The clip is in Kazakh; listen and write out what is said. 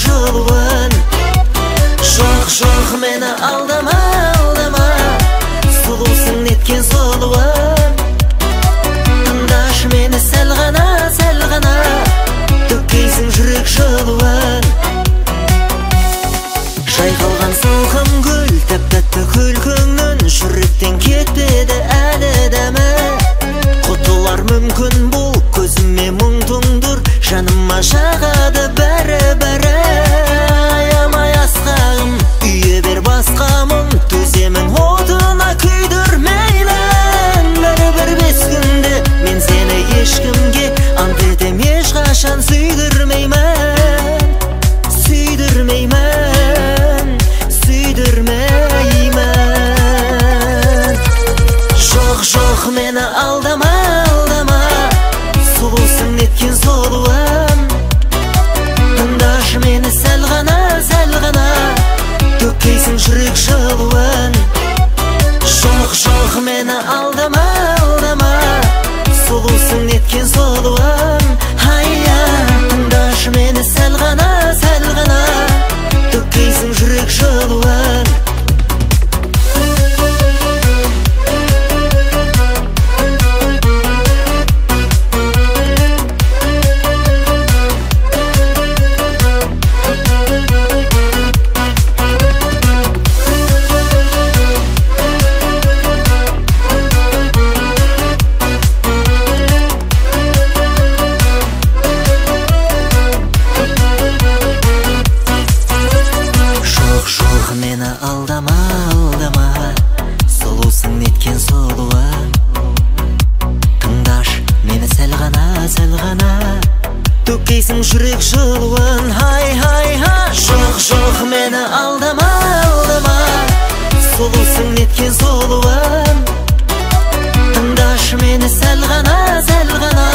жылуын. Жоқ, мені алдама, алдама, сұлусың неткен сұлуын. Тыңдашы мені сәл ғана, төккейсің жүрек жылуын. Жайқалған салқын гүл, тәп-тәтті күлкіңнің жүректен кетпеді әлі дәмі. Құтылар мүмкін бұл көзіме мұң тұңдыр, жаныма жағады бәрі. Аямай асқағым, үйе бер басқа мұң, төземін отына күйдірмейлін. Бәрі бес күнде мен сені ешкімге ант етем, ешқашан сүйдірмеймін. Жоқ, мені алдама, алдама, сұлусың неткен сұлуым. Тыңдашы мені сәл ғана, төккейсің жүрек жылуын. Жоқ, мені алдама, алдама, сұлусың неткен сұлуым. Тыңдашы мені сәл ғана, төккейсің жүрек жылуын. Мені алдама, алдама, сұлусың неткен сұлуым. Тыңдашы мені сәл ғана, төккейсің жүрек жылуын. Жоқ, мені алдама, алдама, сұлусың неткен сұлуым. Тыңдашы мені сәл ғана,